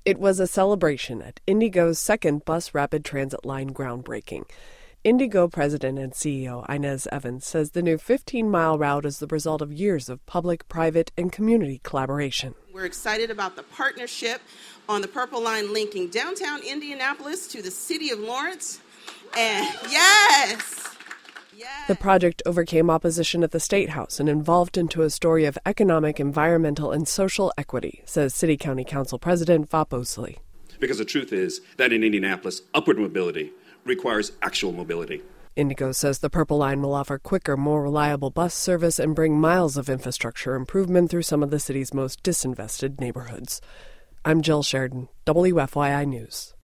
It was a celebration at Indigo's second bus rapid transit line groundbreaking. Indigo president and CEO Inez Evans says the new 15-mile route is the result of years of public, private, and community collaboration. We're excited about the partnership on the Purple Line linking downtown Indianapolis to the city of Lawrence. And yes! The project overcame opposition at the State House and evolved into a story of economic, environmental, and social equity, says City County Council President Vop Osley. Because the truth is that in Indianapolis, upward mobility requires actual mobility. Indigo says the Purple Line will offer quicker, more reliable bus service and bring miles of infrastructure improvement through some of the city's most disinvested neighborhoods. I'm Jill Sheridan, WFYI News.